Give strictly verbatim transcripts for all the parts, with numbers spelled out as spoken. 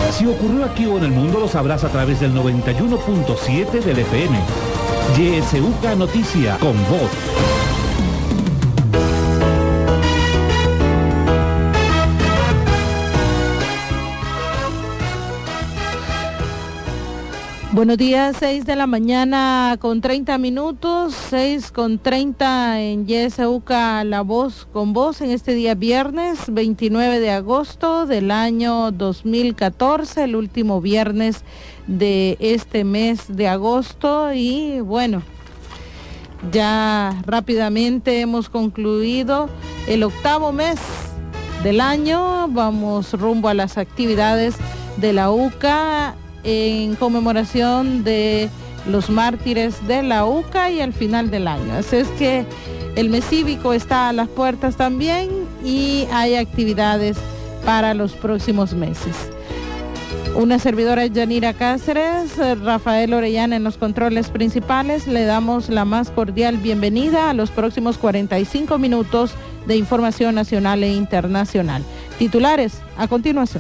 Si ocurrió aquí o en el mundo, lo sabrás a través del noventa y uno punto siete del F M. Y S U K Noticia, con voz. Buenos días, seis de la mañana con treinta minutos, seis con treinta en Y S U K, La Voz con Voz, en este día viernes veintinueve de agosto del año dos mil catorce, el último viernes de este mes de agosto. Y bueno, ya rápidamente hemos concluido el octavo mes del año. Vamos rumbo a las actividades de la U C A en conmemoración de los mártires de la U C A y al final del año. Así es que el mes cívico está a las puertas también y hay actividades para los próximos meses. Una servidora, Yanira Cáceres, Rafael Orellana en los controles principales. Le damos la más cordial bienvenida a los próximos cuarenta y cinco minutos de información nacional e internacional. Titulares a continuación.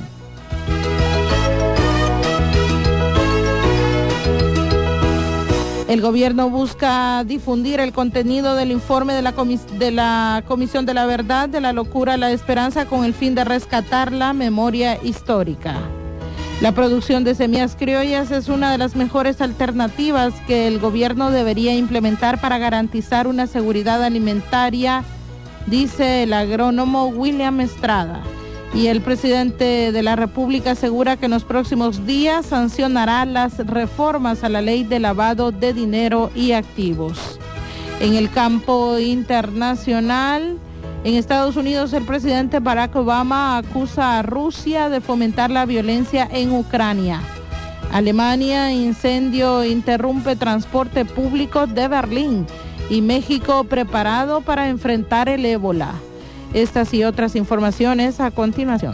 El gobierno busca difundir el contenido del informe de la, comis- de la Comisión de la Verdad, de la Locura a la Esperanza, con el fin de rescatar la memoria histórica. La producción de semillas criollas es una de las mejores alternativas que el gobierno debería implementar para garantizar una seguridad alimentaria, dice el agrónomo William Estrada. Y el presidente de la República asegura que en los próximos días sancionará las reformas a la ley de lavado de dinero y activos. En el campo internacional, en Estados Unidos, el presidente Barack Obama acusa a Rusia de fomentar la violencia en Ucrania. Alemania, incendio interrumpe transporte público de Berlín. Y México preparado para enfrentar el ébola. Estas y otras informaciones a continuación.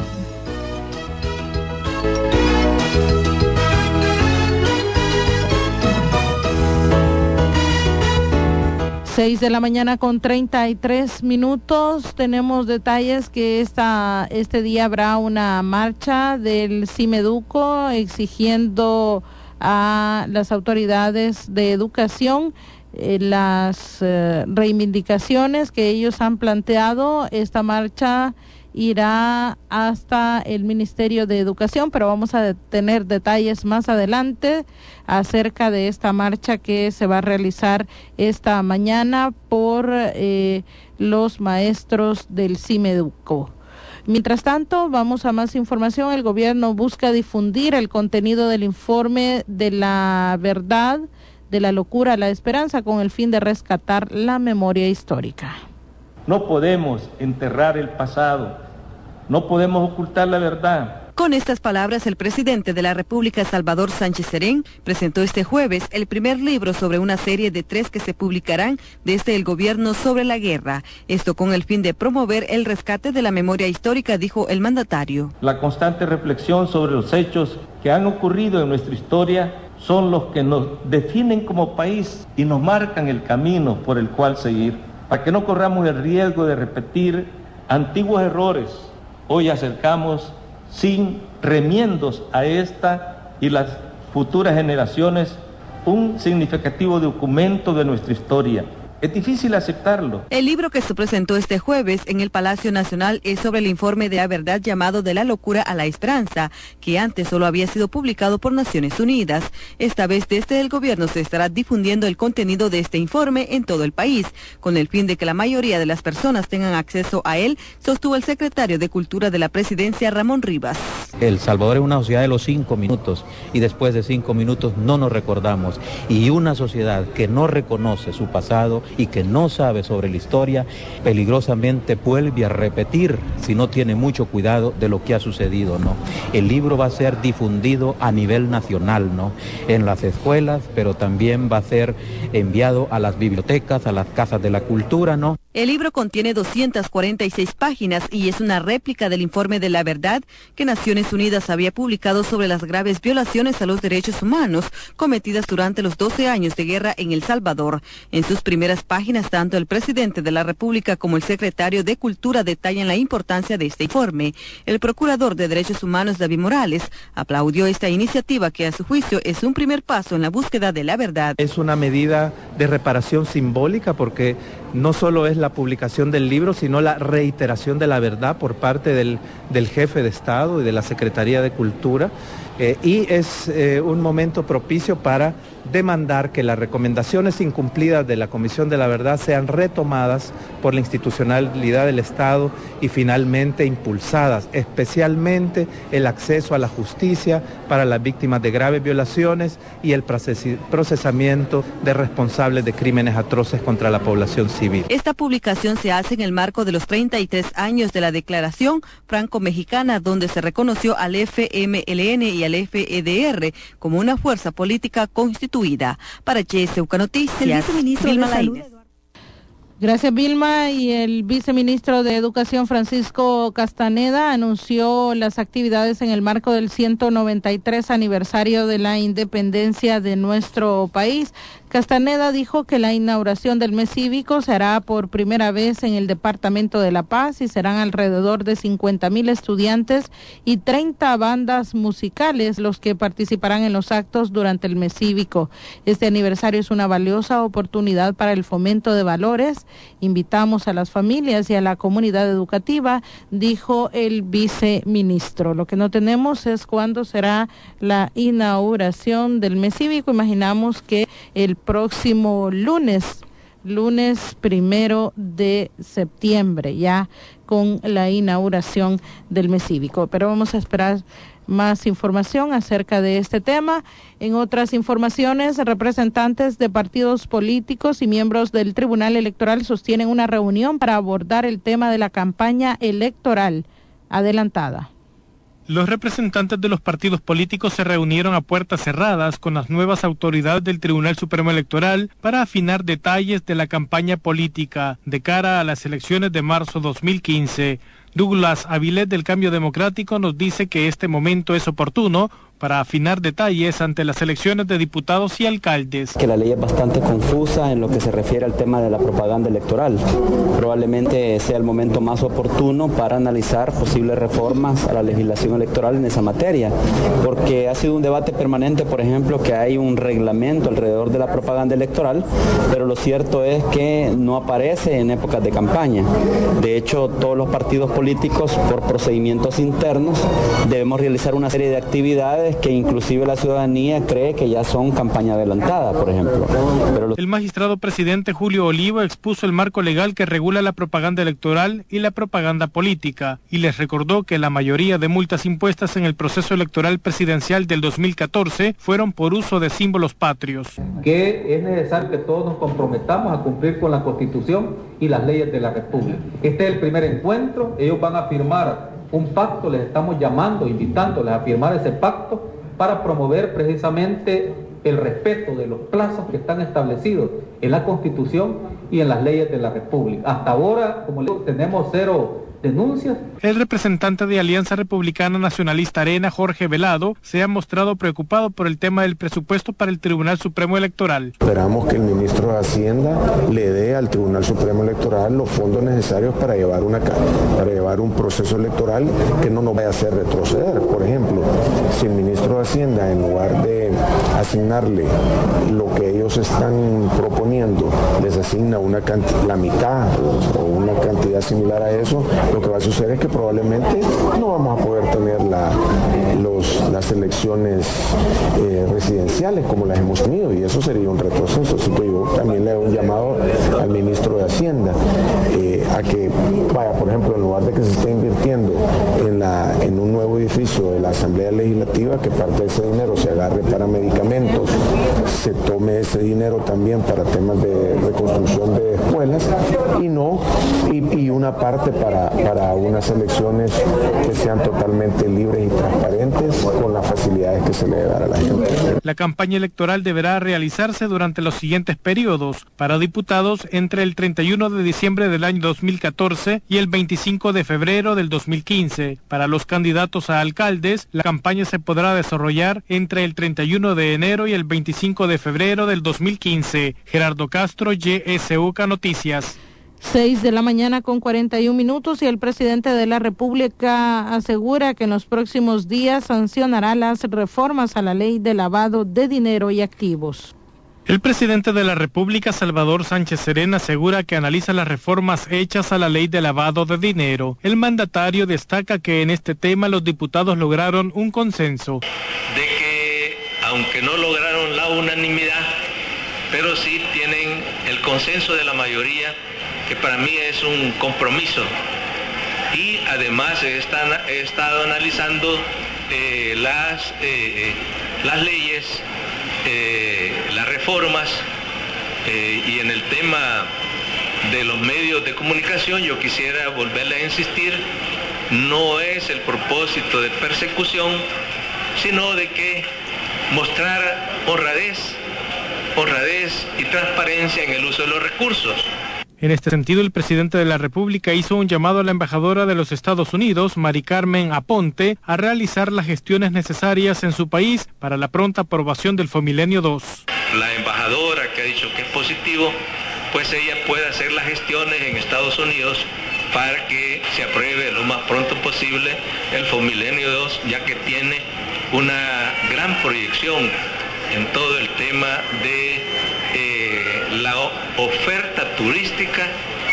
Seis de la mañana con treinta y tres minutos. Tenemos detalles que esta, este día habrá una marcha del CIMEDUCO exigiendo a las autoridades de educación Eh, las eh, reivindicaciones que ellos han planteado. Esta marcha irá hasta el Ministerio de Educación, pero vamos a tener detalles más adelante acerca de esta marcha que se va a realizar esta mañana por eh, los maestros del CIMEDUCO. Mientras tanto, vamos a más información. El gobierno busca difundir el contenido del informe de la verdad, de la locura a la esperanza, con el fin de rescatar la memoria histórica. No podemos enterrar el pasado, no podemos ocultar la verdad. Con estas palabras, el presidente de la República, Salvador Sánchez Serén, presentó este jueves el primer libro sobre una serie de tres que se publicarán desde el gobierno sobre la guerra. Esto con el fin de promover el rescate de la memoria histórica, dijo el mandatario. La constante reflexión sobre los hechos que han ocurrido en nuestra historia son los que nos definen como país y nos marcan el camino por el cual seguir. Para que no corramos el riesgo de repetir antiguos errores, hoy acercamos sin remiendos a esta y las futuras generaciones un significativo documento de nuestra historia. Es difícil aceptarlo. El libro que se presentó este jueves en el Palacio Nacional es sobre el informe de la verdad llamado De la locura a la esperanza, que antes solo había sido publicado por Naciones Unidas. Esta vez desde el gobierno se estará difundiendo el contenido de este informe en todo el país, con el fin de que la mayoría de las personas tengan acceso a él, sostuvo el secretario de Cultura de la Presidencia, Ramón Rivas. El Salvador es una sociedad de los cinco minutos y después de cinco minutos no nos recordamos. Y una sociedad que no reconoce su pasado y que no sabe sobre la historia, peligrosamente vuelve a repetir, si no tiene mucho cuidado, de lo que ha sucedido, ¿no? El libro va a ser difundido a nivel nacional, ¿no? En las escuelas, pero también va a ser enviado a las bibliotecas, a las casas de la cultura, ¿no? El libro contiene doscientas cuarenta y seis páginas y es una réplica del informe de la verdad que Naciones Naciones Unidas había publicado sobre las graves violaciones a los derechos humanos cometidas durante los doce años de guerra en El Salvador. En sus primeras páginas, tanto el presidente de la República como el secretario de Cultura detallan la importancia de este informe. El procurador de Derechos Humanos, David Morales, aplaudió esta iniciativa que, a su juicio, es un primer paso en la búsqueda de la verdad. Es una medida de reparación simbólica porque no solo es la publicación del libro, sino la reiteración de la verdad por parte del, del jefe de Estado y de la Secretaría de Cultura. Eh, y es eh, un momento propicio para demandar que las recomendaciones incumplidas de la Comisión de la Verdad sean retomadas por la institucionalidad del Estado y finalmente impulsadas, especialmente el acceso a la justicia para las víctimas de graves violaciones y el procesamiento de responsables de crímenes atroces contra la población civil. Esta publicación se hace en el marco de los treinta y tres años de la Declaración Franco-Mexicana, donde se reconoció al F M L N y al F E D R como una fuerza política constituida. Para G S U K Noticias, el viceministro Vilma de Salud. Gracias, Vilma. Y el viceministro de Educación, Francisco Castaneda, anunció las actividades en el marco del ciento noventa y tres aniversario de la independencia de nuestro país. Castaneda dijo que la inauguración del mes cívico se hará por primera vez en el departamento de La Paz y serán alrededor de cincuenta mil estudiantes y treinta bandas musicales los que participarán en los actos durante el mes cívico. Este aniversario es una valiosa oportunidad para el fomento de valores. Invitamos a las familias y a la comunidad educativa, dijo el viceministro. Lo que no tenemos es cuándo será la inauguración del mes cívico. Imaginamos que el próximo lunes, lunes primero de septiembre, ya con la inauguración del mes cívico. Pero vamos a esperar más información acerca de este tema. En otras informaciones, representantes de partidos políticos y miembros del Tribunal Electoral sostienen una reunión para abordar el tema de la campaña electoral adelantada. Los representantes de los partidos políticos se reunieron a puertas cerradas con las nuevas autoridades del Tribunal Supremo Electoral para afinar detalles de la campaña política de cara a las elecciones de marzo dos mil quince. Douglas Avilés del Cambio Democrático nos dice que este momento es oportuno para afinar detalles ante las elecciones de diputados y alcaldes. Que la ley es bastante confusa en lo que se refiere al tema de la propaganda electoral. Probablemente sea el momento más oportuno para analizar posibles reformas a la legislación electoral en esa materia, porque ha sido un debate permanente, por ejemplo, que hay un reglamento alrededor de la propaganda electoral, pero lo cierto es que no aparece en épocas de campaña. De hecho, todos los partidos políticos, por procedimientos internos, debemos realizar una serie de actividades que inclusive la ciudadanía cree que ya son campaña adelantada, por ejemplo. Pero los... El magistrado presidente Julio Oliva expuso el marco legal que regula la propaganda electoral y la propaganda política y les recordó que la mayoría de multas impuestas en el proceso electoral presidencial del dos mil catorce fueron por uso de símbolos patrios. Que es necesario que todos nos comprometamos a cumplir con la Constitución y las leyes de la República. Este es el primer encuentro, ellos van a firmar un pacto, les estamos llamando, invitándoles a firmar ese pacto para promover precisamente el respeto de los plazos que están establecidos en la Constitución y en las leyes de la República. Hasta ahora, como les digo, tenemos cero denuncias. El representante de Alianza Republicana Nacionalista Arena, Jorge Velado, se ha mostrado preocupado por el tema del presupuesto para el Tribunal Supremo Electoral. Esperamos que el ministro de Hacienda le dé al Tribunal Supremo Electoral los fondos necesarios para llevar, una, para llevar un proceso electoral que no nos vaya a hacer retroceder. Por ejemplo, si el ministro de Hacienda, en lugar de asignarle lo que ellos están proponiendo, les asigna una cantidad, la mitad o, o una cantidad similar a eso, lo que va a suceder es que probablemente no vamos a poder tener la, los, las elecciones eh, residenciales como las hemos tenido, y eso sería un retroceso. Así que yo también le hago un llamado al ministro de Hacienda eh, a que vaya, por ejemplo, en lugar de que se esté invirtiendo en, la, en un nuevo edificio de la Asamblea Legislativa, que parte de ese dinero se agarre para medicamentos, se tome ese dinero también para temas de reconstrucción de escuelas y no y, y una parte para, para unas elecciones que sean totalmente libres y transparentes, con las facilidades que se le debe dar a la gente. La campaña electoral deberá realizarse durante los siguientes periodos. Para diputados, entre el treinta y uno de diciembre del año dos mil catorce y el veinticinco de febrero del dos mil quince. Para los candidatos a alcaldes, la campaña se podrá desarrollar entre el treinta y uno de enero y el veinticinco de febrero del dos mil quince. Gerardo Castro, Y S U K Noticias. Seis de la mañana con cuarenta y un minutos y el presidente de la República asegura que en los próximos días sancionará las reformas a la ley de lavado de dinero y activos. El presidente de la República, Salvador Sánchez Serén, asegura que analiza las reformas hechas a la ley de lavado de dinero. El mandatario destaca que en este tema los diputados lograron un consenso. De que, aunque no lograron la unanimidad, pero sí tienen el consenso de la mayoría, que para mí es un compromiso. Y además he estado, he estado analizando eh, las, eh, las leyes, eh, las reformas, eh, y en el tema de los medios de comunicación yo quisiera volverle a insistir, no es el propósito de persecución, sino de que mostrar honradez, honradez y transparencia en el uso de los recursos. En este sentido, el presidente de la República hizo un llamado a la embajadora de los Estados Unidos, Mari Carmen Aponte, a realizar las gestiones necesarias en su país para la pronta aprobación del Fomilenio dos. La embajadora que ha dicho que es positivo, pues ella puede hacer las gestiones en Estados Unidos para que se apruebe lo más pronto posible el Fomilenio dos, ya que tiene una gran proyección en todo el tema de eh, la oferta turística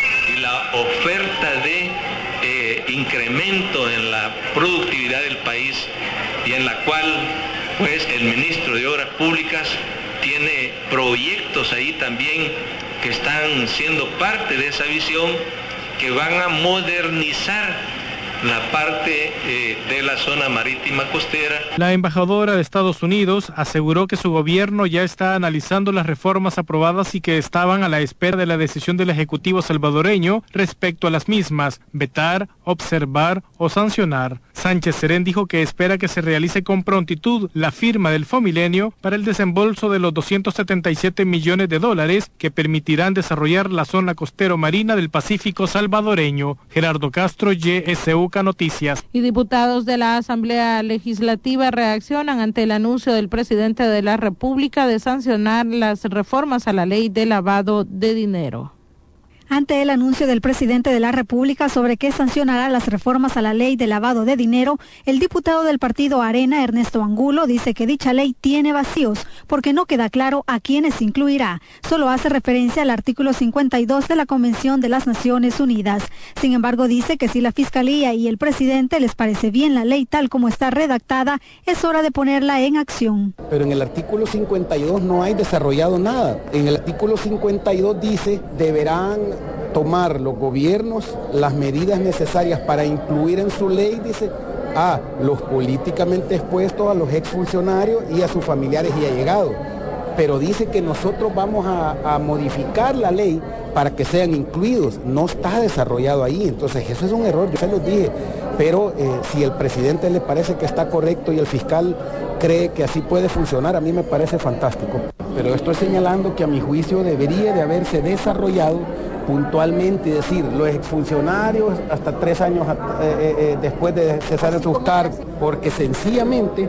y la oferta de eh, incremento en la productividad del país, y en la cual pues el ministro de Obras Públicas tiene proyectos ahí también que están siendo parte de esa visión, que van a modernizar la parte eh, de la zona marítima costera. La embajadora de Estados Unidos aseguró que su gobierno ya está analizando las reformas aprobadas y que estaban a la espera de la decisión del Ejecutivo salvadoreño respecto a las mismas, vetar, observar o sancionar. Sánchez Serén dijo que espera que se realice con prontitud la firma del Fomilenio para el desembolso de los doscientos setenta y siete millones de dólares que permitirán desarrollar la zona costero marina del Pacífico salvadoreño. Gerardo Castro, Y S U K Noticias. Y diputados de la Asamblea Legislativa reaccionan ante el anuncio del presidente de la República de sancionar las reformas a la ley de lavado de dinero. Ante el anuncio del presidente de la República sobre que sancionará las reformas a la ley de lavado de dinero, el diputado del partido Arena, Ernesto Angulo, dice que dicha ley tiene vacíos porque no queda claro a quiénes incluirá. Solo hace referencia al artículo cincuenta y dos de la Convención de las Naciones Unidas. Sin embargo, dice que si la Fiscalía y el presidente les parece bien la ley tal como está redactada, es hora de ponerla en acción. Pero en el artículo cincuenta y dos no hay desarrollado nada. En el artículo cincuenta y dos dice, deberán tomar los gobiernos las medidas necesarias para incluir en su ley, dice, a los políticamente expuestos, a los exfuncionarios y a sus familiares y allegados. Pero dice que nosotros vamos a, a modificar la ley para que sean incluidos. No está desarrollado ahí, entonces eso es un error, yo se los dije. Pero eh, si el presidente le parece que está correcto y el fiscal cree que así puede funcionar, a mí me parece fantástico. Pero estoy señalando que a mi juicio debería de haberse desarrollado puntualmente, decir, los exfuncionarios hasta tres años eh, eh, después de cesar en sus cargos, porque sencillamente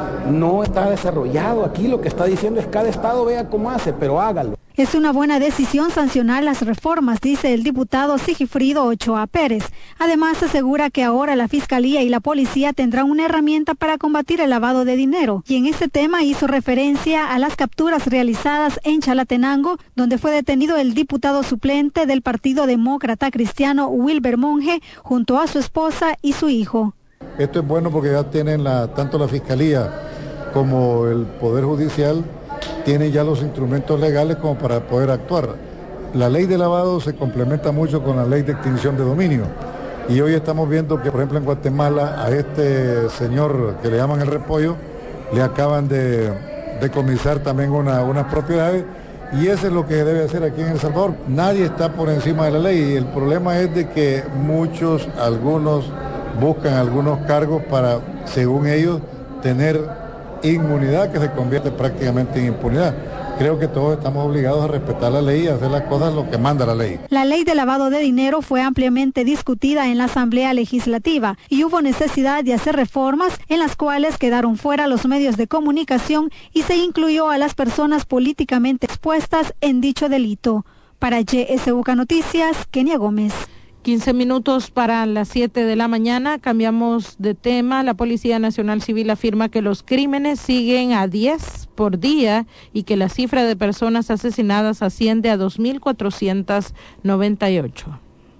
no está desarrollado. Aquí lo que está diciendo es cada estado vea cómo hace, pero hágalo. Es una buena decisión sancionar las reformas, dice el diputado Sigifrido Ochoa Pérez. Además, asegura que ahora la Fiscalía y la Policía tendrán una herramienta para combatir el lavado de dinero. Y en este tema hizo referencia a las capturas realizadas en Chalatenango, donde fue detenido el diputado suplente del Partido Demócrata Cristiano, Wilber Monge, junto a su esposa y su hijo. Esto es bueno porque ya tienen la, tanto la Fiscalía como el Poder Judicial tienen ya los instrumentos legales como para poder actuar. La ley de lavado se complementa mucho con la ley de extinción de dominio. Y hoy estamos viendo que, por ejemplo, en Guatemala, a este señor que le llaman el Repollo, le acaban de decomisar también una, unas propiedades, y eso es lo que debe hacer aquí en El Salvador. Nadie está por encima de la ley, y el problema es de que muchos, algunos, buscan algunos cargos para, según ellos, tener inmunidad que se convierte prácticamente en impunidad. Creo que todos estamos obligados a respetar la ley y a hacer las cosas lo que manda la ley. La ley de lavado de dinero fue ampliamente discutida en la Asamblea Legislativa y hubo necesidad de hacer reformas en las cuales quedaron fuera los medios de comunicación y se incluyó a las personas políticamente expuestas en dicho delito. Para Y S U K Noticias, Kenia Gómez. quince minutos para las siete de la mañana, cambiamos de tema. La Policía Nacional Civil afirma que los crímenes siguen a diez por día y que la cifra de personas asesinadas asciende a dos mil cuatrocientos noventa y ocho.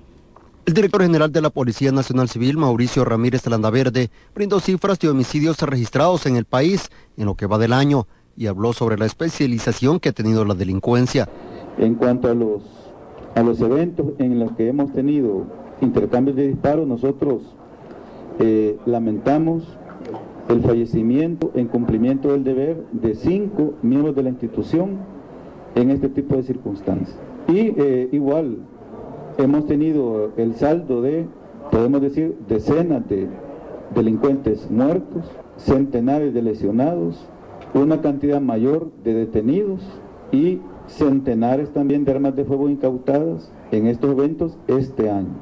El director general de la Policía Nacional Civil, Mauricio Ramírez Landaverde, brindó cifras de homicidios registrados en el país en lo que va del año y habló sobre la especialización que ha tenido la delincuencia. En cuanto a los a los eventos en los que hemos tenido intercambios de disparos, nosotros eh, lamentamos el fallecimiento en cumplimiento del deber de cinco miembros de la institución en este tipo de circunstancias. Y eh, igual hemos tenido el saldo de, podemos decir, decenas de delincuentes muertos, centenares de lesionados, una cantidad mayor de detenidos y centenares también de armas de fuego incautadas en estos eventos este año.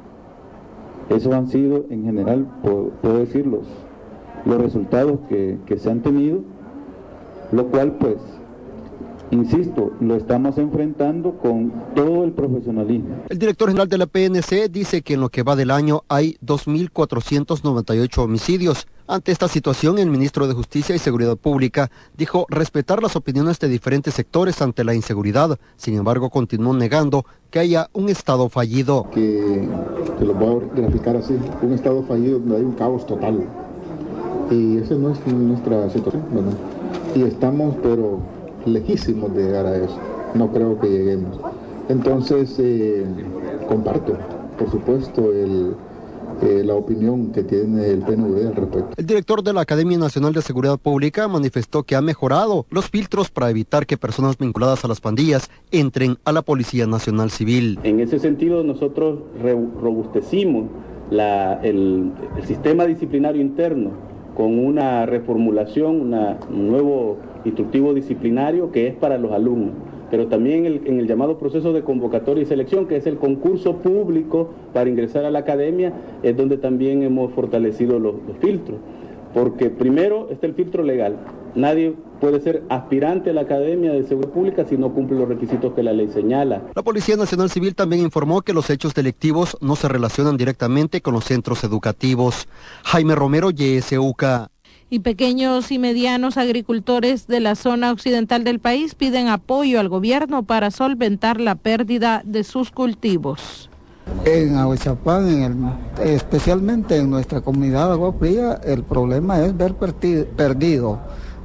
Esos han sido, en general, puedo, puedo decir, los, los resultados que, que se han tenido, lo cual, pues, insisto, lo estamos enfrentando con todo el profesionalismo. El director general de la P N C dice que en lo que va del año hay dos mil cuatrocientos noventa y ocho homicidios. Ante esta situación, el ministro de Justicia y Seguridad Pública dijo respetar las opiniones de diferentes sectores ante la inseguridad. Sin embargo, continuó negando que haya un Estado fallido. Que te lo voy a graficar así, un Estado fallido donde hay un caos total. Y esa no es nuestra situación, ¿verdad? Y estamos, pero lejísimos de llegar a eso. No creo que lleguemos. Entonces, eh, comparto, por supuesto, el... Eh, la opinión que tiene el P N U D al respecto. El director de la Academia Nacional de Seguridad Pública manifestó que ha mejorado los filtros para evitar que personas vinculadas a las pandillas entren a la Policía Nacional Civil. En ese sentido, nosotros robustecimos la, el, el sistema disciplinario interno con una reformulación, una, un nuevo instructivo disciplinario que es para los alumnos, pero también el, en el llamado proceso de convocatoria y selección, que es el concurso público para ingresar a la academia, es donde también hemos fortalecido los, los filtros, porque primero está el filtro legal. Nadie puede ser aspirante a la Academia de Seguridad Pública si no cumple los requisitos que la ley señala. La Policía Nacional Civil también informó que los hechos delictivos no se relacionan directamente con los centros educativos. Jaime Romero, Y S U K. Y pequeños y medianos agricultores de la zona occidental del país piden apoyo al gobierno para solventar la pérdida de sus cultivos. En Aguachapán, en el, especialmente en nuestra comunidad de Agua Fría, el problema es ver perdido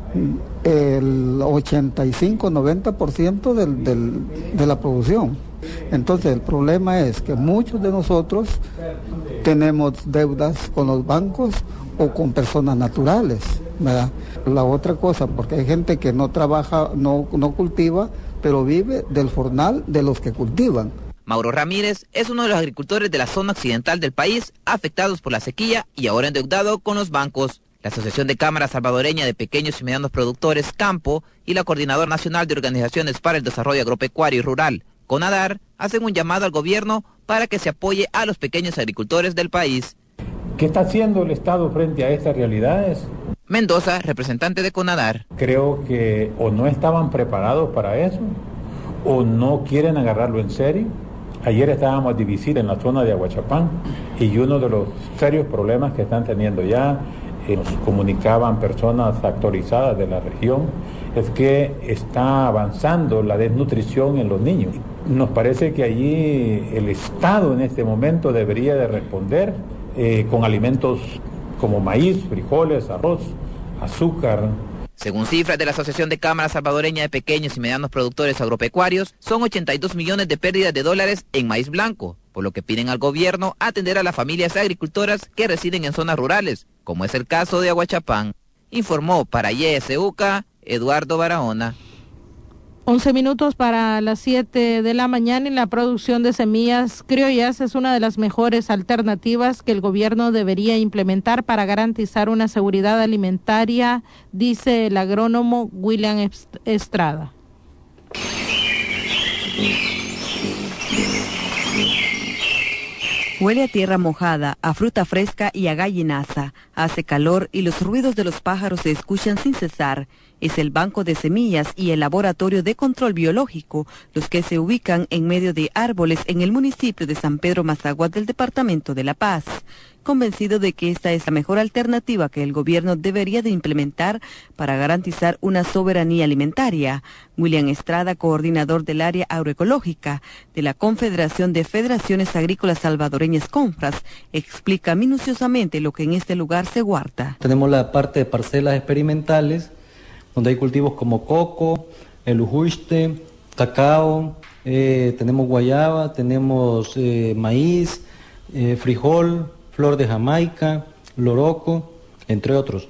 el ochenta y cinco a noventa por ciento del, del, de la producción. Entonces el problema es que muchos de nosotros tenemos deudas con los bancos o con personas naturales, ¿verdad? La otra cosa, porque hay gente que no trabaja, no, no cultiva, pero vive del jornal de los que cultivan. Mauro Ramírez es uno de los agricultores de la zona occidental del país afectados por la sequía y ahora endeudado con los bancos. La Asociación de Cámara Salvadoreña de Pequeños y Medianos Productores, Campo, y la Coordinadora Nacional de Organizaciones para el Desarrollo Agropecuario y Rural, CONADAR, hacen un llamado al gobierno para que se apoye a los pequeños agricultores del país. ¿Qué está haciendo el Estado frente a estas realidades? Mendoza, representante de CONADAR. Creo que o no estaban preparados para eso, o no quieren agarrarlo en serio. Ayer estábamos a divisir en la zona de Aguachapán y uno de los serios problemas que están teniendo ya, eh, nos comunicaban personas autorizadas de la región, es que está avanzando la desnutrición en los niños. Nos parece que allí el Estado en este momento debería de responder eh, con alimentos como maíz, frijoles, arroz, azúcar. Según cifras de la Asociación de Cámara Salvadoreña de Pequeños y Medianos Productores Agropecuarios, son ochenta y dos millones de pérdidas de dólares en maíz blanco, por lo que piden al gobierno atender a las familias agricultoras que residen en zonas rurales, como es el caso de Aguachapán. Informó para Y S U K, Eduardo Barahona. once minutos para las siete de la mañana y la producción de semillas criollas es una de las mejores alternativas que el gobierno debería implementar para garantizar una seguridad alimentaria, dice el agrónomo William Estrada. Huele a tierra mojada, a fruta fresca y a gallinaza. Hace calor y los ruidos de los pájaros se escuchan sin cesar. Es el Banco de Semillas y el Laboratorio de Control Biológico los que se ubican en medio de árboles en el municipio de San Pedro Mazagua del departamento de La Paz. Convencido de que esta es la mejor alternativa que el gobierno debería de implementar para garantizar una soberanía alimentaria, William Estrada, coordinador del área agroecológica de la Confederación de Federaciones Agrícolas Salvadoreñas CONFRAS, explica minuciosamente lo que en este lugar se guarda. Tenemos la parte de parcelas experimentales, donde hay cultivos como coco, el ujuiste, cacao, eh, tenemos guayaba, tenemos eh, maíz, eh, frijol, flor de Jamaica, loroco, entre otros.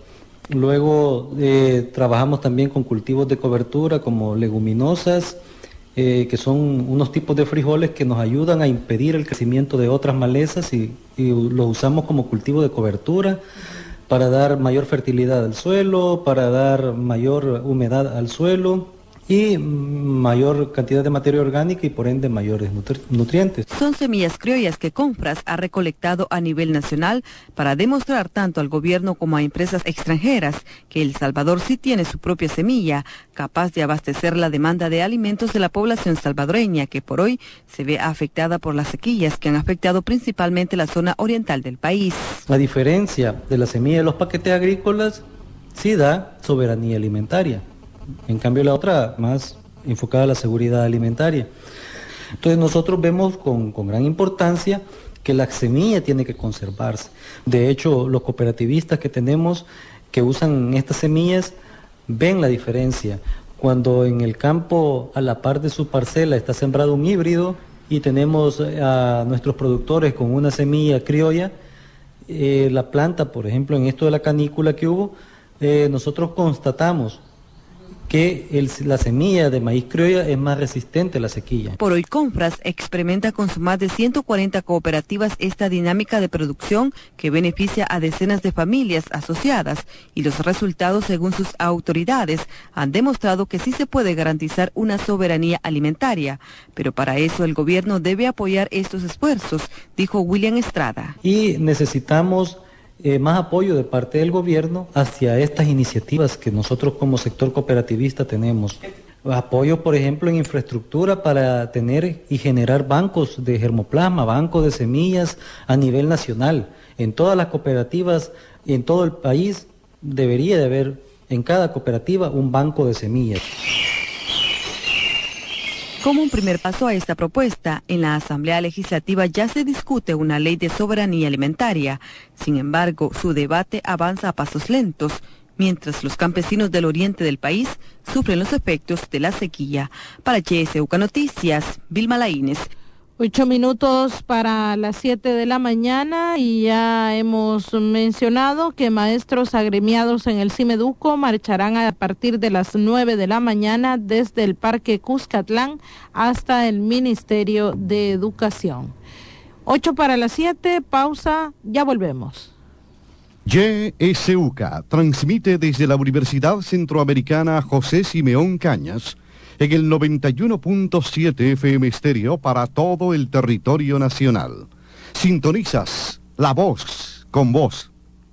Luego eh, trabajamos también con cultivos de cobertura como leguminosas, eh, que son unos tipos de frijoles que nos ayudan a impedir el crecimiento de otras malezas y, y los usamos como cultivo de cobertura para dar mayor fertilidad al suelo, para dar mayor humedad al suelo y mayor cantidad de materia orgánica y por ende mayores nutri- nutrientes. Son semillas criollas que CONFRAS ha recolectado a nivel nacional para demostrar tanto al gobierno como a empresas extranjeras que El Salvador sí tiene su propia semilla, capaz de abastecer la demanda de alimentos de la población salvadoreña, que por hoy se ve afectada por las sequías que han afectado principalmente la zona oriental del país. A diferencia de la semilla de los paquetes agrícolas, sí da soberanía alimentaria. En cambio la otra más enfocada a la seguridad alimentaria. Entonces nosotros vemos con, con gran importancia que la semilla tiene que conservarse. De hecho, los cooperativistas que tenemos que usan estas semillas ven la diferencia. Cuando en el campo a la par de su parcela está sembrado un híbrido y tenemos a nuestros productores con una semilla criolla, eh, la planta, por ejemplo, en esto de la canícula que hubo, eh, nosotros constatamos que el, la semilla de maíz criolla es más resistente a la sequía. Por hoy CONFRAS experimenta con sus más de ciento cuarenta cooperativas esta dinámica de producción que beneficia a decenas de familias asociadas y los resultados, según sus autoridades, han demostrado que sí se puede garantizar una soberanía alimentaria, pero para eso el gobierno debe apoyar estos esfuerzos, dijo William Estrada. Y necesitamos Eh, más apoyo de parte del gobierno hacia estas iniciativas que nosotros como sector cooperativista tenemos. Apoyo, por ejemplo, en infraestructura para tener y generar bancos de germoplasma, bancos de semillas a nivel nacional. En todas las cooperativas y en todo el país debería de haber en cada cooperativa un banco de semillas. Como un primer paso a esta propuesta, en la Asamblea Legislativa ya se discute una ley de soberanía alimentaria. Sin embargo, su debate avanza a pasos lentos, mientras los campesinos del oriente del país sufren los efectos de la sequía. Para G S U K Noticias, Vilma Laínez. Ocho minutos para las siete de la mañana y ya hemos mencionado que maestros agremiados en el CIMEDUCO marcharán a partir de las nueve de la mañana desde el Parque Cuscatlán hasta el Ministerio de Educación. Ocho para las siete, pausa, ya volvemos. Y S U K transmite desde la Universidad Centroamericana José Simeón Cañas en el noventa y uno punto siete F M estéreo para todo el territorio nacional. Sintonizas La Voz con Voz.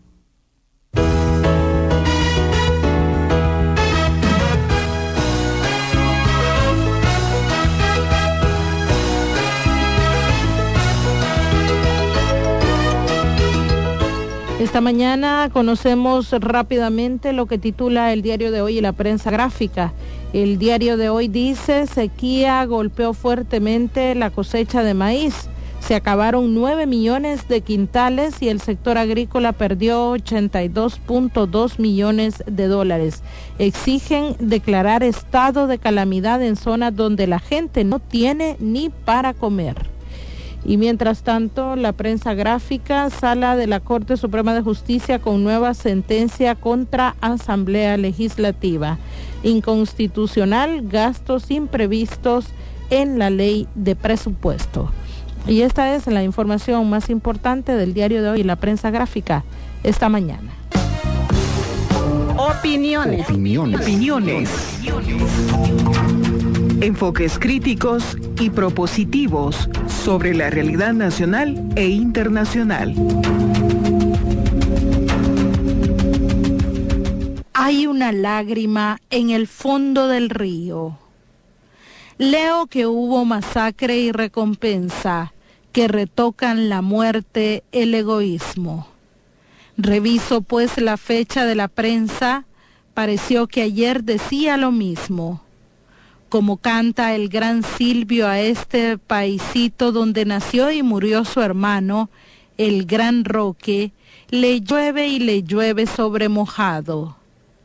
Esta mañana conocemos rápidamente lo que titula el diario de hoy y la prensa gráfica. El diario de hoy dice: sequía golpeó fuertemente la cosecha de maíz. Se acabaron nueve millones de quintales y el sector agrícola perdió ochenta y dos punto dos millones de dólares. Exigen declarar estado de calamidad en zonas donde la gente no tiene ni para comer. Y mientras tanto, la prensa gráfica, Sala de la Corte Suprema de Justicia con nueva sentencia contra Asamblea Legislativa. inconstitucional, gastos imprevistos en la ley de presupuesto. Y esta es la información más importante del diario de hoy y la prensa gráfica esta mañana. Opiniones. Opiniones. Opiniones. Enfoques críticos y propositivos sobre la realidad nacional e internacional. Hay una lágrima en el fondo del río. Leo que hubo masacre y recompensa, que retocan la muerte, el egoísmo. Reviso pues la fecha de la prensa, pareció que ayer decía lo mismo. Como canta el gran Silvio a este paisito donde nació y murió su hermano, el gran Roque, le llueve y le llueve sobre mojado.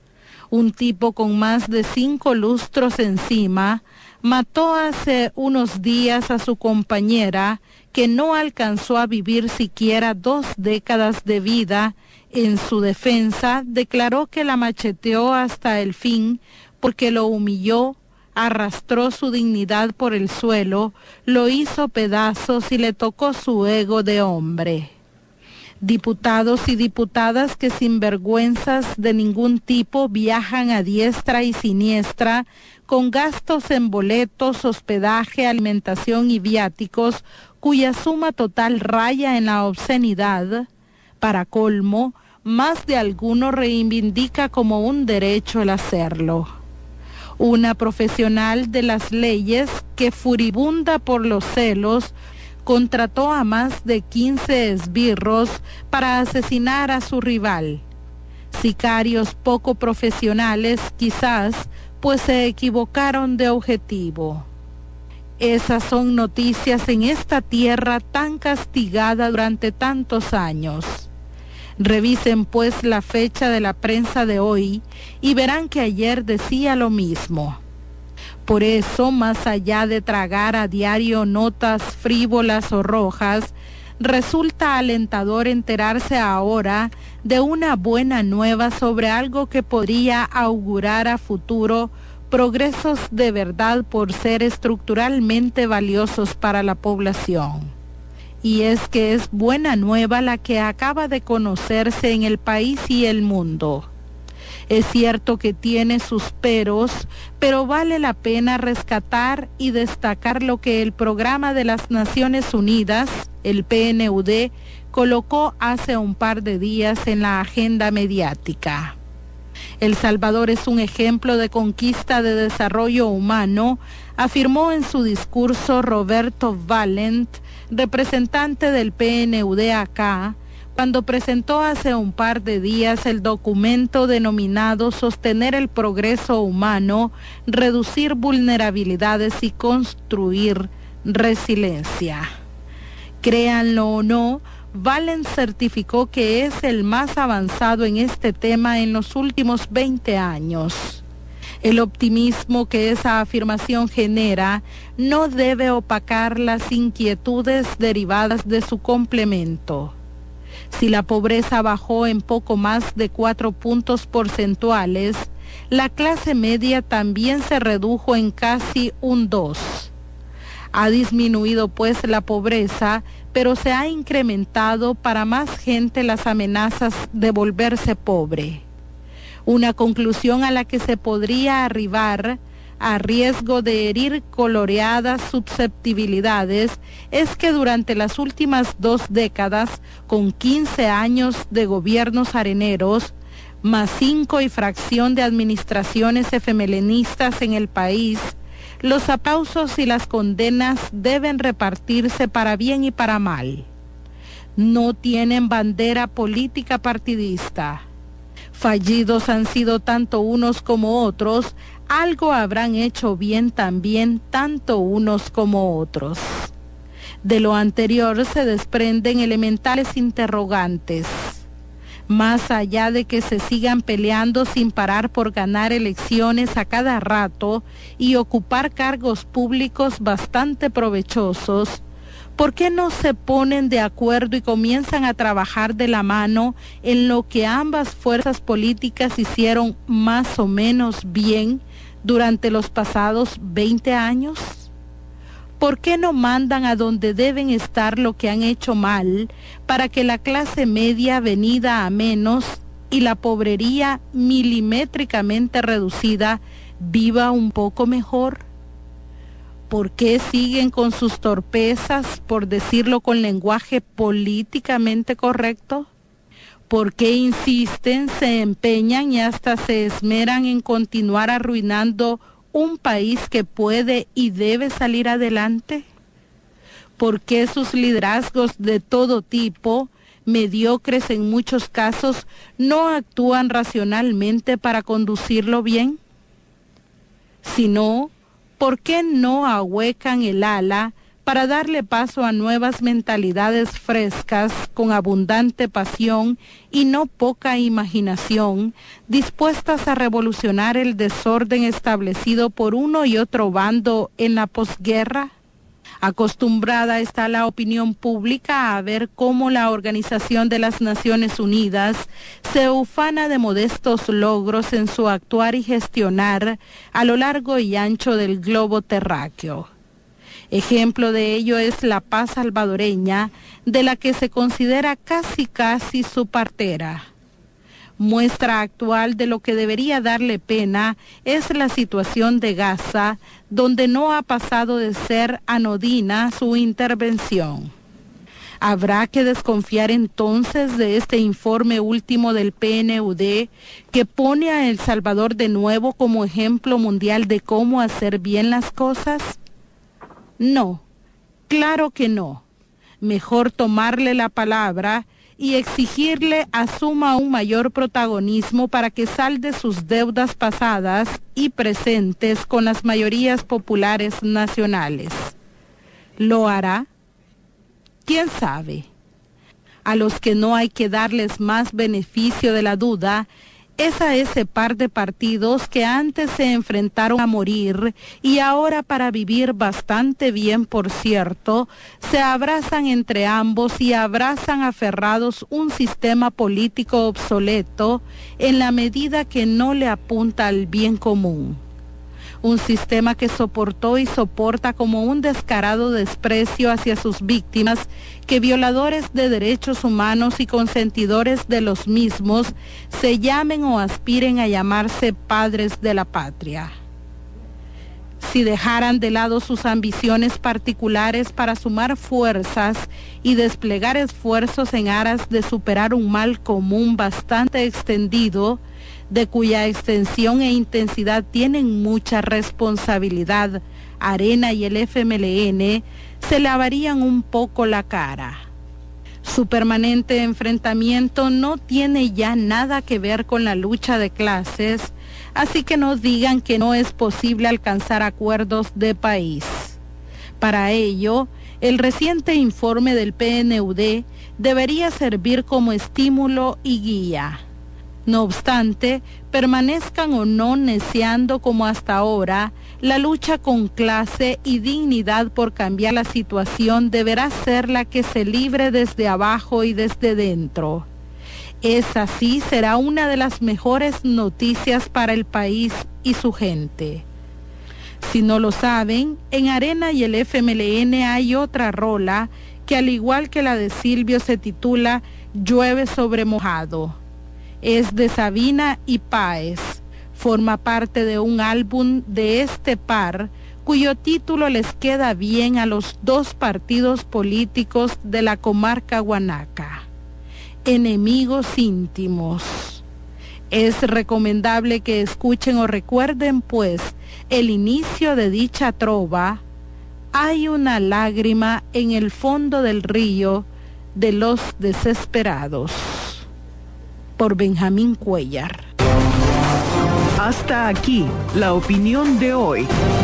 Un tipo con más de cinco lustros encima, mató hace unos días a su compañera, que no alcanzó a vivir siquiera dos décadas de vida. En su defensa, declaró que la macheteó hasta el fin porque lo humilló, arrastró su dignidad por el suelo, lo hizo pedazos y le tocó su ego de hombre. Diputados y diputadas que sin vergüenzas de ningún tipo viajan a diestra y siniestra con gastos en boletos, hospedaje, alimentación y viáticos, cuya suma total raya en la obscenidad. Para colmo, más de alguno reivindica como un derecho el hacerlo. Una profesional de las leyes que, furibunda por los celos, contrató a más de quince esbirros para asesinar a su rival. Sicarios poco profesionales, quizás, pues se equivocaron de objetivo. Esas son noticias en esta tierra tan castigada durante tantos años. Revisen pues la fecha de la prensa de hoy y verán que ayer decía lo mismo. Por eso, más allá de tragar a diario notas frívolas o rojas, resulta alentador enterarse ahora de una buena nueva sobre algo que podría augurar a futuro progresos de verdad por ser estructuralmente valiosos para la población. Y es que es buena nueva la que acaba de conocerse en el país y el mundo. Es cierto que tiene sus peros, pero vale la pena rescatar y destacar lo que el Programa de las Naciones Unidas, el P N U D, colocó hace un par de días en la agenda mediática. El Salvador es un ejemplo de conquista de desarrollo humano, afirmó en su discurso Roberto Valent, representante del P N U D acá, cuando presentó hace un par de días el documento denominado Sostener el Progreso Humano, Reducir Vulnerabilidades y Construir Resiliencia. Créanlo o no, Valent certificó que es el más avanzado en este tema en los últimos veinte años. El optimismo que esa afirmación genera no debe opacar las inquietudes derivadas de su complemento. Si la pobreza bajó en poco más de cuatro puntos porcentuales, la clase media también se redujo en casi un dos. Ha disminuido pues la pobreza, pero se ha incrementado para más gente las amenazas de volverse pobre. Una conclusión a la que se podría arribar, a riesgo de herir coloreadas susceptibilidades, es que durante las últimas dos décadas, con quince años de gobiernos areneros, más cinco y fracción de administraciones efemelenistas en el país, los aplausos y las condenas deben repartirse para bien y para mal. No tienen bandera política partidista. Fallidos han sido tanto unos como otros, algo habrán hecho bien también tanto unos como otros. De lo anterior se desprenden elementales interrogantes. Más allá de que se sigan peleando sin parar por ganar elecciones a cada rato y ocupar cargos públicos bastante provechosos, ¿Por qué no se ponen de acuerdo y comienzan a trabajar de la mano en lo que ambas fuerzas políticas hicieron más o menos bien durante los pasados veinte años? ¿Por qué no mandan a donde deben estar lo que han hecho mal para que la clase media venida a menos y la pobrería milimétricamente reducida viva un poco mejor? ¿Por qué siguen con sus torpezas, por decirlo con lenguaje políticamente correcto? ¿Por qué insisten, se empeñan y hasta se esmeran en continuar arruinando un país que puede y debe salir adelante? ¿Por qué sus liderazgos de todo tipo, mediocres en muchos casos, no actúan racionalmente para conducirlo bien? Si no, ¿por qué no ahuecan el ala para darle paso a nuevas mentalidades frescas, con abundante pasión y no poca imaginación, dispuestas a revolucionar el desorden establecido por uno y otro bando en la posguerra? Acostumbrada está la opinión pública a ver cómo la Organización de las Naciones Unidas se ufana de modestos logros en su actuar y gestionar a lo largo y ancho del globo terráqueo. Ejemplo de ello es la paz salvadoreña, de la que se considera casi casi su partera. Muestra actual de lo que debería darle pena es la situación de Gaza, donde no ha pasado de ser anodina su intervención. ¿Habrá que desconfiar entonces de este informe último del P N U D que pone a El Salvador de nuevo como ejemplo mundial de cómo hacer bien las cosas? No, claro que no. Mejor tomarle la palabra y exigirle asuma un mayor protagonismo para que salde sus deudas pasadas y presentes con las mayorías populares nacionales. ¿Lo hará? ¿Quién sabe? A los que no hay que darles más beneficio de la duda es a ese par de partidos que antes se enfrentaron a morir y ahora, para vivir bastante bien, por cierto, se abrazan entre ambos y abrazan aferrados un sistema político obsoleto en la medida que no le apunta al bien común. Un sistema que soportó y soporta como un descarado desprecio hacia sus víctimas que violadores de derechos humanos y consentidores de los mismos se llamen o aspiren a llamarse padres de la patria. Si dejaran de lado sus ambiciones particulares para sumar fuerzas y desplegar esfuerzos en aras de superar un mal común bastante extendido, de cuya extensión e intensidad tienen mucha responsabilidad Arena y el F M L N, se lavarían un poco la cara. Su permanente enfrentamiento no tiene ya nada que ver con la lucha de clases, así que no digan que no es posible alcanzar acuerdos de país. Para ello, el reciente informe del P N U D debería servir como estímulo y guía. No obstante, permanezcan o no neceando como hasta ahora, la lucha con clase y dignidad por cambiar la situación deberá ser la que se libre desde abajo y desde dentro. Es así, será una de las mejores noticias para el país y su gente. Si no lo saben, en Arena y el F M L N hay otra rola que, al igual que la de Silvio, se titula Llueve sobre mojado. Es de Sabina y Páez. Forma parte de un álbum de este par, cuyo título les queda bien a los dos partidos políticos de la comarca Guanaca. Enemigos íntimos. Es recomendable que escuchen o recuerden, pues, el inicio de dicha trova. Hay una lágrima en el fondo del río de los desesperados. Por Benjamín Cuellar. Hasta aquí la opinión de hoy.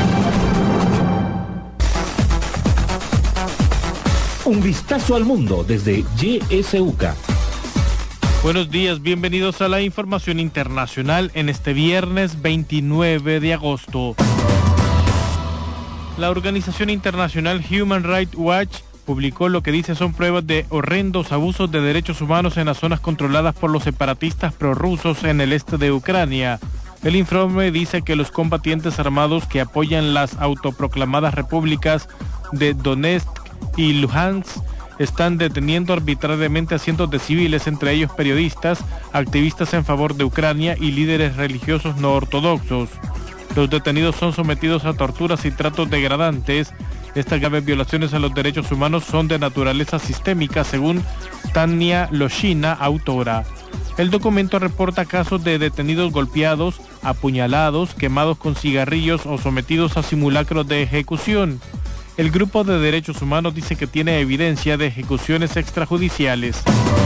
Un vistazo al mundo desde Y S U K. Buenos días, bienvenidos a la información internacional en este viernes veintinueve de agosto. La organización internacional Human Rights Watch publicó lo que dice son pruebas de horrendos abusos de derechos humanos en las zonas controladas por los separatistas prorrusos en el este de Ucrania. El informe dice que los combatientes armados que apoyan las autoproclamadas repúblicas de Donetsk y Luhansk están deteniendo arbitrariamente a cientos de civiles, entre ellos periodistas, activistas en favor de Ucrania y líderes religiosos no ortodoxos. Los detenidos son sometidos a torturas y tratos degradantes. Estas graves violaciones a los derechos humanos son de naturaleza sistémica, según Tania Loshina, autora. El documento reporta casos de detenidos golpeados, apuñalados, quemados con cigarrillos o sometidos a simulacros de ejecución. El grupo de derechos humanos dice que tiene evidencia de ejecuciones extrajudiciales.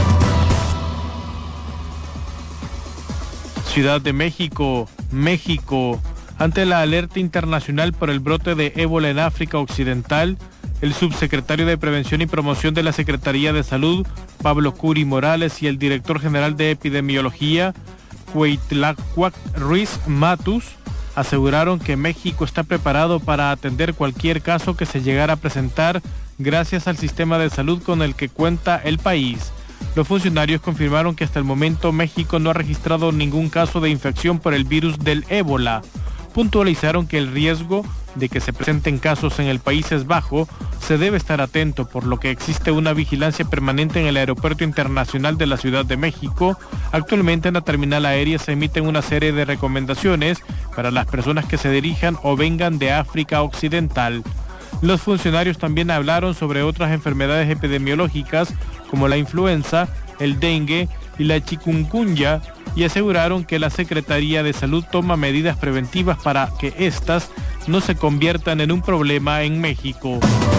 Ciudad de México, México. Ante la alerta internacional por el brote de ébola en África Occidental, el subsecretario de Prevención y Promoción de la Secretaría de Salud, Pablo Curi Morales, y el director general de Epidemiología, Cuitláhuac Ruiz Matus, aseguraron que México está preparado para atender cualquier caso que se llegara a presentar gracias al sistema de salud con el que cuenta el país. Los funcionarios confirmaron que hasta el momento México no ha registrado ningún caso de infección por el virus del ébola. Puntualizaron que el riesgo de que se presenten casos en el país es bajo, se debe estar atento, por lo que existe una vigilancia permanente en el Aeropuerto Internacional de la Ciudad de México. Actualmente en la terminal aérea se emiten una serie de recomendaciones para las personas que se dirijan o vengan de África Occidental. Los funcionarios también hablaron sobre otras enfermedades epidemiológicas como la influenza, el dengue y la chikungunya, y aseguraron que la Secretaría de Salud toma medidas preventivas para que éstas no se conviertan en un problema en México.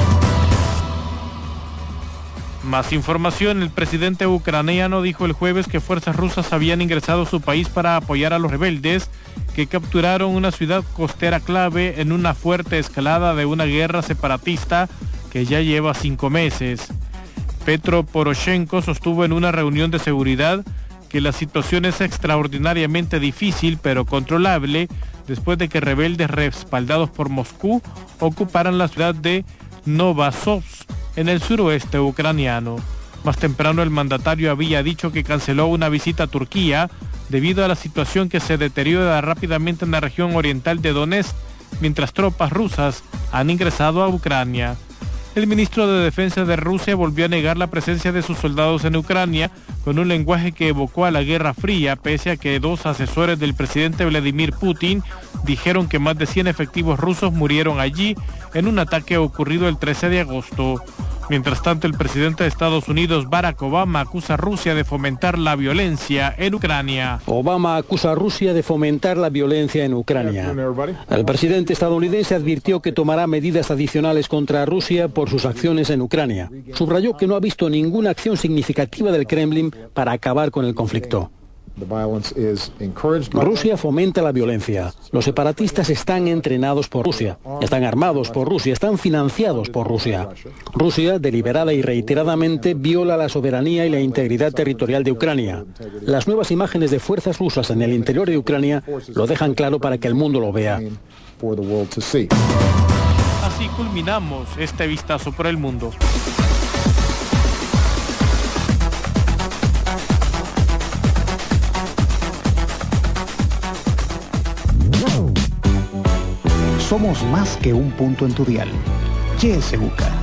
Más información. El presidente ucraniano dijo el jueves que fuerzas rusas habían ingresado a su país para apoyar a los rebeldes que capturaron una ciudad costera clave en una fuerte escalada de una guerra separatista que ya lleva cinco meses. Petro Poroshenko sostuvo en una reunión de seguridad que la situación es extraordinariamente difícil pero controlable después de que rebeldes respaldados por Moscú ocuparan la ciudad de Novosibirsk en el suroeste ucraniano. Más temprano el mandatario había dicho que canceló una visita a Turquía debido a la situación que se deteriora rápidamente en la región oriental de Donetsk, mientras tropas rusas han ingresado a Ucrania. El ministro de Defensa de Rusia volvió a negar la presencia de sus soldados en Ucrania con un lenguaje que evocó a la Guerra Fría, pese a que dos asesores del presidente Vladimir Putin dijeron que más de cien efectivos rusos murieron allí en un ataque ocurrido el trece de agosto. Mientras tanto, el presidente de Estados Unidos, Barack Obama, acusa a Rusia de fomentar la violencia en Ucrania. Obama acusa a Rusia de fomentar la violencia en Ucrania. El presidente estadounidense advirtió que tomará medidas adicionales contra Rusia por sus acciones en Ucrania. Subrayó que no ha visto ninguna acción significativa del Kremlin para acabar con el conflicto. Rusia fomenta la violencia. Los separatistas están entrenados por Rusia, están armados por Rusia, están financiados por Rusia. Rusia, deliberada y reiteradamente, viola la soberanía y la integridad territorial de Ucrania. Las nuevas imágenes de fuerzas rusas en el interior de Ucrania lo dejan claro para que el mundo lo vea. Así culminamos este vistazo por el mundo. Somos más que un punto en tu dial. Y S U K.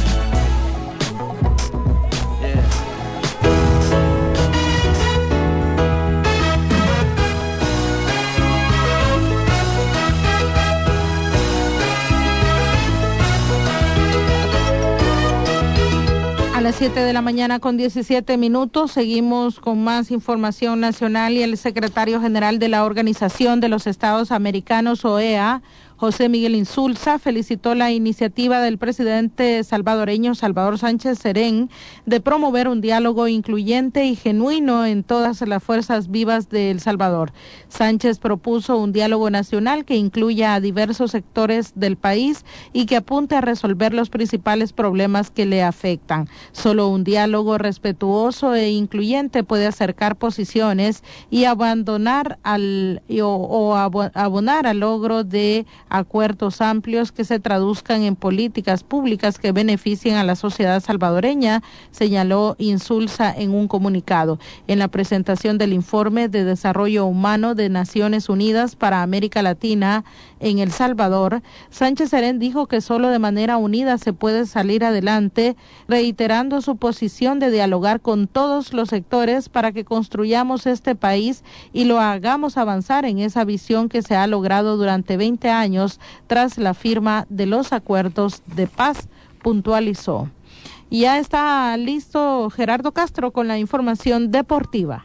A las siete de la mañana con diecisiete minutos seguimos con más información nacional y el secretario general de la Organización de los Estados Americanos, O E A, José Miguel Insulza, felicitó la iniciativa del presidente salvadoreño Salvador Sánchez Serén de promover un diálogo incluyente y genuino en todas las fuerzas vivas de El Salvador. Sánchez propuso un diálogo nacional que incluya a diversos sectores del país y que apunte a resolver los principales problemas que le afectan. Solo un diálogo respetuoso e incluyente puede acercar posiciones y abandonar al o, o abonar al logro de acuerdos amplios que se traduzcan en políticas públicas que beneficien a la sociedad salvadoreña, señaló Insulza en un comunicado. En la presentación del informe de desarrollo humano de Naciones Unidas para América Latina en El Salvador, Sánchez Serén dijo que solo de manera unida se puede salir adelante, reiterando su posición de dialogar con todos los sectores para que construyamos este país y lo hagamos avanzar en esa visión que se ha logrado durante veinte años tras la firma de los acuerdos de paz, puntualizó. Y ya está listo Gerardo Castro con la información deportiva.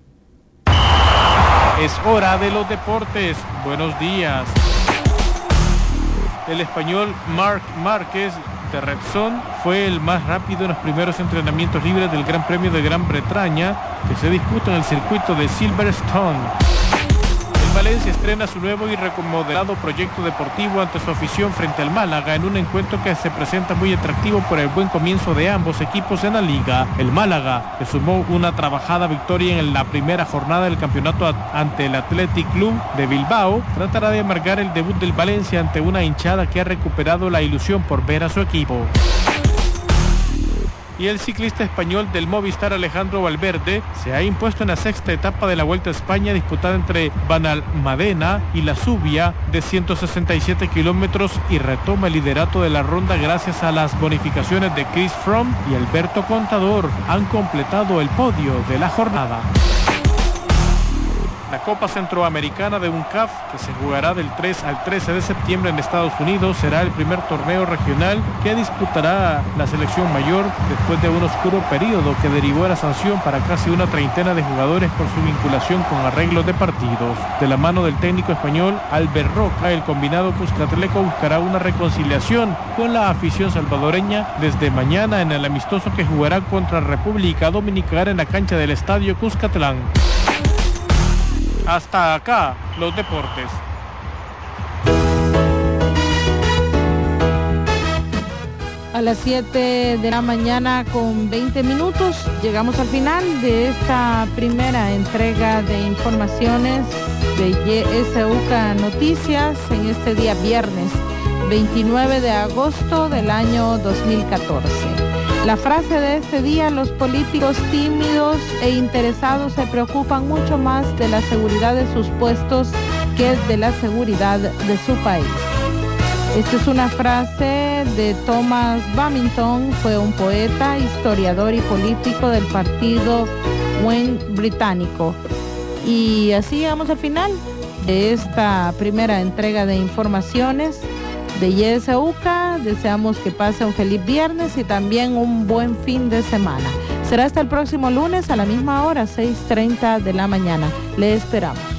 Es hora de los deportes. Buenos días. El español Marc Márquez de Repsol fue el más rápido en los primeros entrenamientos libres del Gran Premio de Gran Bretaña que se disputa en el circuito de Silverstone. El Valencia estrena su nuevo y remodelado proyecto deportivo ante su afición frente al Málaga en un encuentro que se presenta muy atractivo por el buen comienzo de ambos equipos en la liga. El Málaga, que sumó una trabajada victoria en la primera jornada del campeonato ante el Athletic Club de Bilbao, tratará de amargar el debut del Valencia ante una hinchada que ha recuperado la ilusión por ver a su equipo. Y el ciclista español del Movistar Alejandro Valverde se ha impuesto en la sexta etapa de la Vuelta a España disputada entre Benalmádena y La Zubia de ciento sesenta y siete kilómetros y retoma el liderato de la ronda gracias a las bonificaciones de Chris Froome y Alberto Contador. Han completado el podio de la jornada. La Copa Centroamericana de UNCAF, que se jugará del tres al trece de septiembre en Estados Unidos, será el primer torneo regional que disputará la selección mayor después de un oscuro periodo que derivó de la sanción para casi una treintena de jugadores por su vinculación con arreglos de partidos. De la mano del técnico español Albert Roca, el combinado cuscatleco buscará una reconciliación con la afición salvadoreña desde mañana en el amistoso que jugará contra República Dominicana en la cancha del Estadio Cuscatlán. Hasta acá los deportes. A las siete de la mañana con veinte minutos llegamos al final de esta primera entrega de informaciones de Y S U C A Noticias en este día viernes veintinueve de agosto del año dos mil catorce. La frase de este día: los políticos tímidos e interesados se preocupan mucho más de la seguridad de sus puestos que de la seguridad de su país. Esta es una frase de Thomas Babington, fue un poeta, historiador y político del partido Whig británico. Y así llegamos al final de esta primera entrega de informaciones de Y S U C A. Deseamos que pase un feliz viernes y también un buen fin de semana. Será hasta el próximo lunes a la misma hora, seis treinta de la mañana. Le esperamos.